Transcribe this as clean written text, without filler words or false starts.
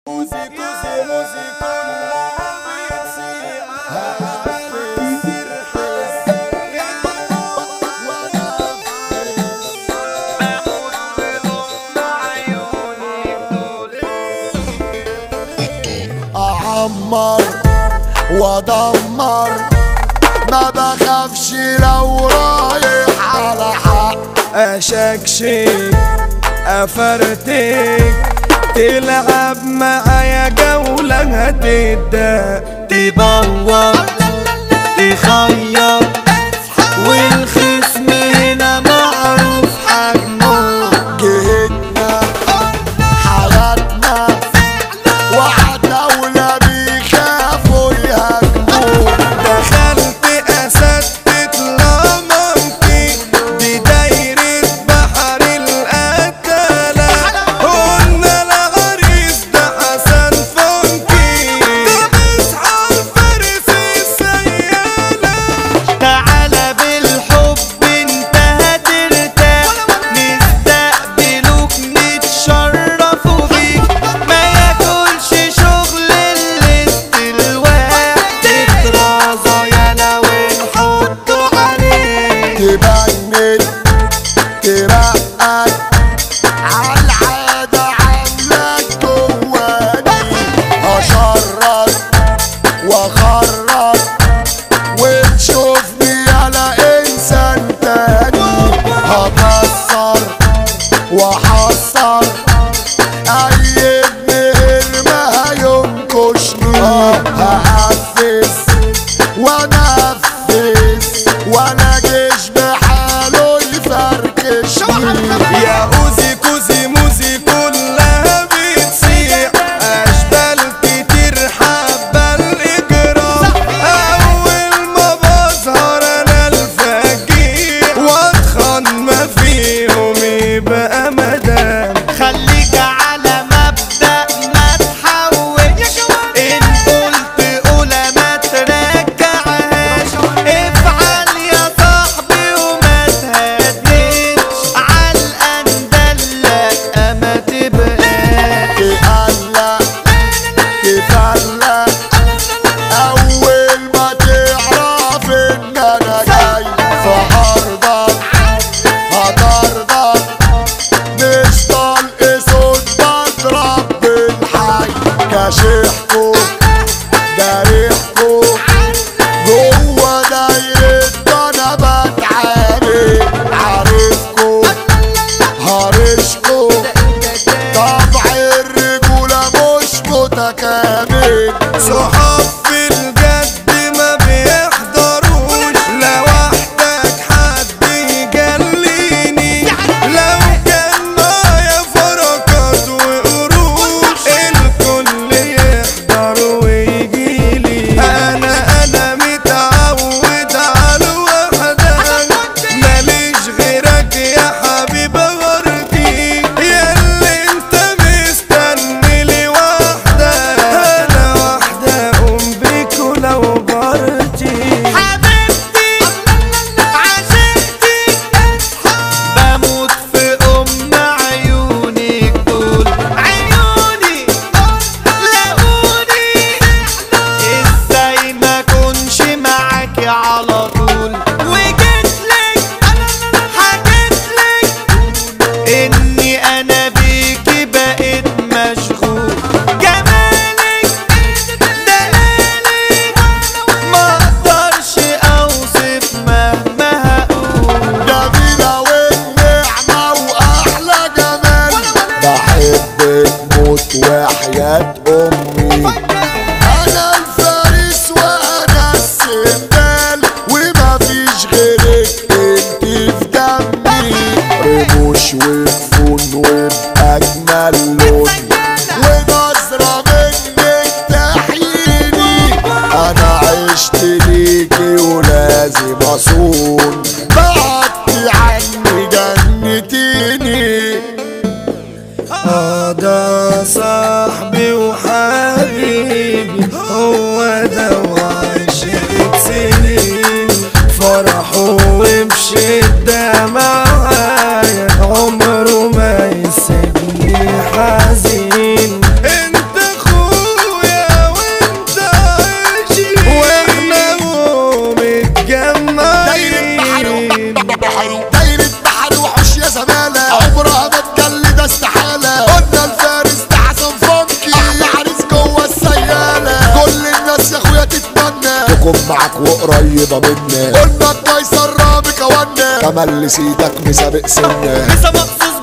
أعمر وأدمر ما بخافش لو رايح على حق أشكشك أفرتك تلعب معايا جولة هتبدأ تبوظ تخيط والخصم هنا معروف حجمه جهتنا حياتنا وعالدولة بيخافوا يهاجموا دخلت أسدت لمنطي دي دايرة بحر القتالة قلنا العريس ده حسن فنكي ده اصحى الفارس السيالة تعالى بالحب انت هترتاح نستقبلوك نتشرفوا بيك ما ياكلش شغل الاستلواء تترازى يالا ونحطه عليك تبند ترقد عالعادة عاملك جواني هشرد واخرج وتشوفني على انسان تاني هكسر واحصر اي ابن ما هينكشني هقفز وانفذ وانا جيش بحاله يفركشني يا اوزي كوزي موزي كلها بتصيح اشبال كتير حابة الاجرام اول ما بظهر انا الفجيع واتخن ما فيهم يبقى مدام خليك على مبدأ ما تحوش ان قلت قولها ما ترجعهاش افعل يا صاحبي وما تهديش عالقندلك اما تبقاش تقلق تفلق اول ما تعرف ان انا جاي في ارضك هطردك مش طلق صوت بضرب بالحي كاشحكو جارحكو جوه دايرة انا بتعامل عارفكو هرشكو طبع الرجولة مش متكامل صحاب في الجد ما بيحضروش لوحدك حد يجليني لو كان معايا فركات وقروش الكل يحضر ويجيلي انا متعود على وحدك ماليش غيرك يا حبيب غرتي ياللي انت مستني لي واحدة انا واحدة ام بيك ولو جارتي حبيبتي عشقتي بموت في ام عيونك دول عيوني لاقوني ازاي ما كنش معاكي على طول وجيتلك حكيتلك اني انا بيكي بقيت مشغول جمالك دلالك ما اقدرش اوصف مهما هقول جميلة والنعمة وأحلى جمال بحبك موت وحياة أمي أنا الفارس وأنا السندال ومفيش غيرك انت في دمي رموش وجفون وبأجمل لون ونظرة منك تحييني أنا عشت ليكي ولازم أصون بعدتي عني جنتيني ده صاحبي وحبيبي هو ده وعشرة سنين فرحه وبشدة معايا عمره ما يسيبني حزين انت تكون معك وقريبة منك. قلنا كويس الرامي كوانا كمال لسيدك مسابق سنة لسه مخصوص